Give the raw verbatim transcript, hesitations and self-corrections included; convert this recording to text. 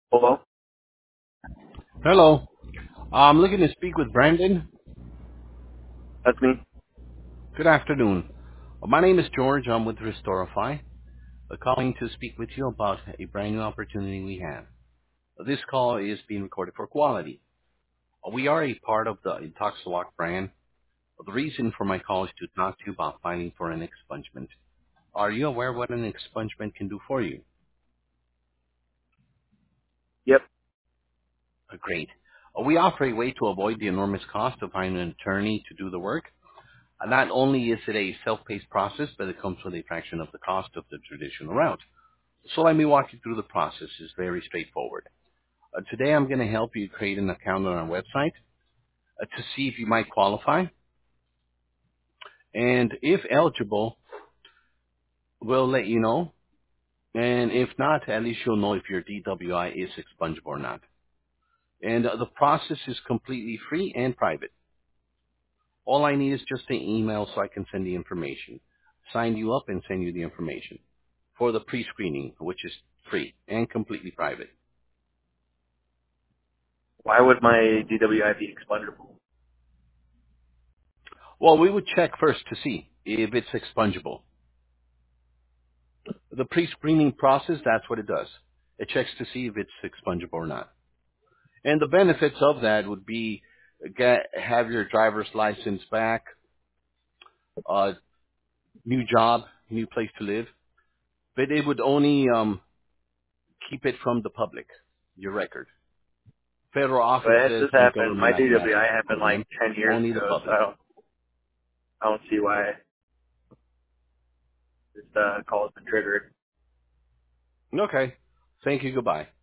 Hello? Hello. I'm looking to speak with Brandon. That's me. Good afternoon. Uh, My name is George. I'm with Restorify. Uh, calling to speak with you about a brand new opportunity we have. Uh, This call is being recorded for quality. Uh, We are a part of the Intoxilock brand. Uh, The reason for my call is to talk to you about filing for an expungement. Are you aware what an expungement can do for you? Yep. Uh, Great. Uh, We offer a way to avoid the enormous cost of hiring an attorney to do the work. Uh, Not only is it a self-paced process, but it comes with a fraction of the cost of the traditional route. So let me walk you through the process. It's very straightforward. Uh, today I'm going to help you create an account on our website uh, to see if you might qualify. And if eligible, we'll let you know. And if not, at least you'll know if your D W I is expungible or not. And uh, the process is completely free and private. All I need is just an email so I can send the information. Sign you up and send you the information for the pre-screening, which is free and completely private. Why would my D W I be expungable? Well, we would check first to see if it's expungible. The pre-screening process, that's what it does. It checks to see if it's expungible or not. And the benefits of that would be get, have your driver's license back, uh, new job, new place to live, but it would only um, keep it from the public, your record. Federal But it offices this and happened, government my like that, D W I happened like them, ten years only the ago, so public. I don't, I don't see why this uh, call has been triggered. Okay. Thank you. Goodbye.